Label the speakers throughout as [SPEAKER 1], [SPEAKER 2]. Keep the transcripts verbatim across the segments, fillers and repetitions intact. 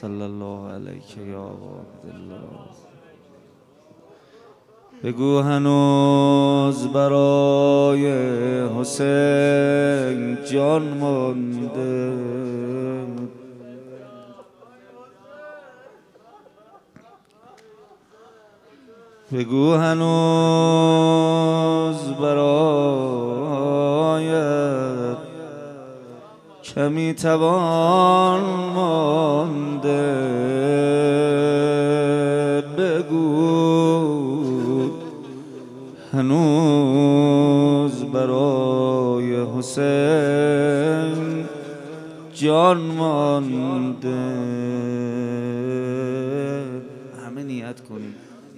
[SPEAKER 1] صلی الله علیک یا عبدالله. بگو هنوز برای حسین جان مانده، بگو هنوز برایت کمی توان مانده، بگو هنوز برای حسین جان مانده. همه نیت کنیم.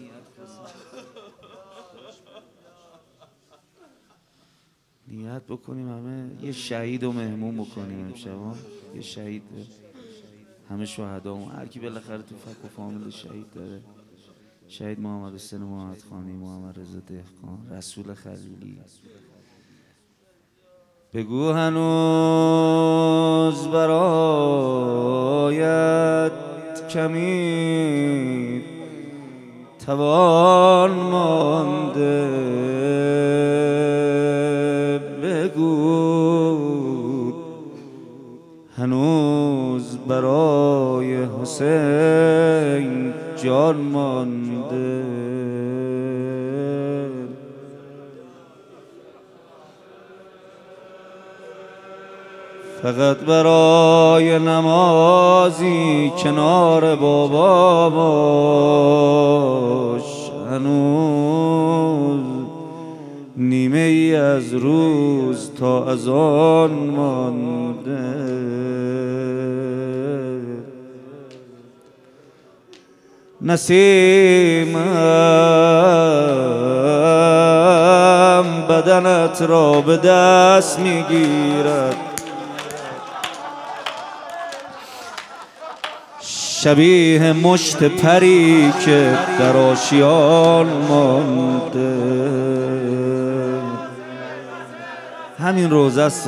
[SPEAKER 1] نیت بکنیم همه یه شهید رو مهمون بکنیم امشب. یه شهید، همه شهدامون، هر کی بالاخره تو فک و فامیل شهید داره. شهید محمد حسین محمد خانی، محمد رضا دهقان، رسول خلیلی. بگو هنوز برایت کمی توان مانده، بگو هنوز برای حسین جان مانده. فقط برای نمازی کنار بابا باش، هنوز نیمه ای از روز تا از آن مانده. نسیمم بدنت را به دست میگیرد، شبیه مشت پری که در آشیان مانده. همین روزه است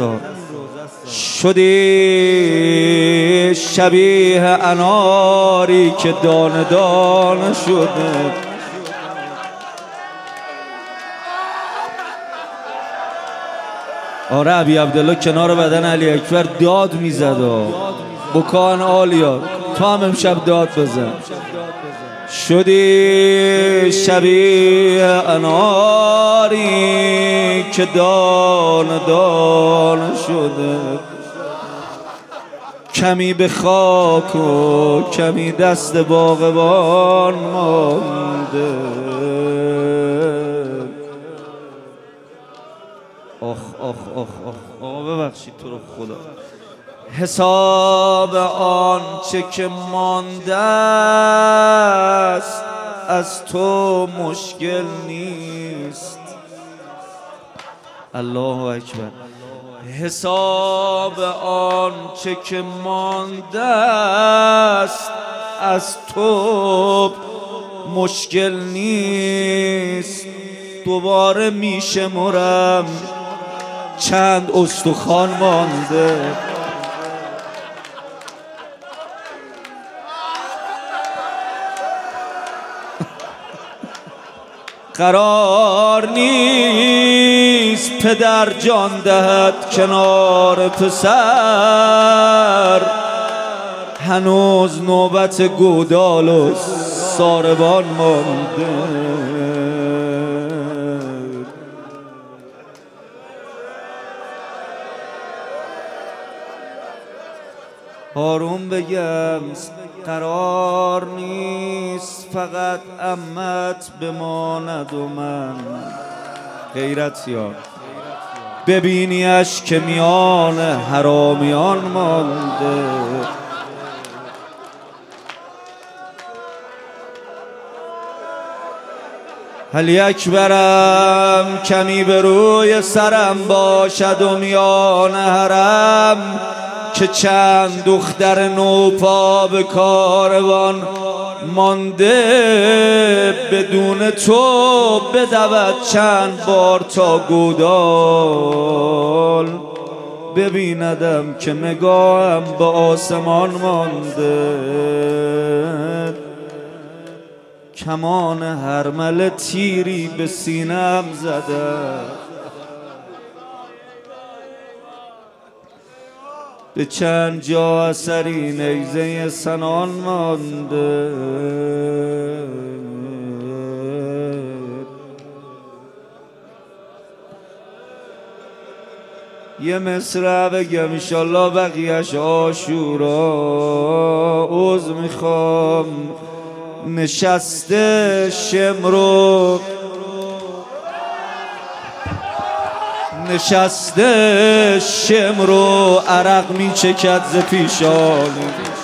[SPEAKER 1] شدی شبیه اناری که دانه دانه شده، آره عبی عبدالله کنار بدن علی اکبر داد میزد و بکان آلیا. تو هم امشب داد بزن. شدی شبیه اناری که دان دان شده، کمی به خاک و کمی دست باغبان مانده. آخ آخ آخ آخ آقا ببخشید تو رو خدا. حساب آنچه که مانده است از تو مشکل نیست. الله اکبر. حساب آنچه که مانده است از تو مشکل نیست. دوباره میشمرم چند استخوان مانده. قرار نیست پدر جان دهد کنار پسر، هنوز نوبت گودال و ساربان مانده. آروم بگم قرار نیست فقط عمت بماند و من، غیرت یار ببینیش که میان حرامیان مانده. علی اکبرم کمی به روی سرم باشد و میان حرم، که چند دختر نوپا به کاروان مانده. بدون تو بدود چند بار تا گودال، ببیندم که نگاهم به آسمان مانده. کمان هرمله تیری به سینم زده، به چند جا اثری نیزه سنان مانده. یه مصرع بگم انشالله بقیهش آشورا. عوض میخوام نشسته شمرو، نشسته شمرو عرق میچکد ز پیشانی.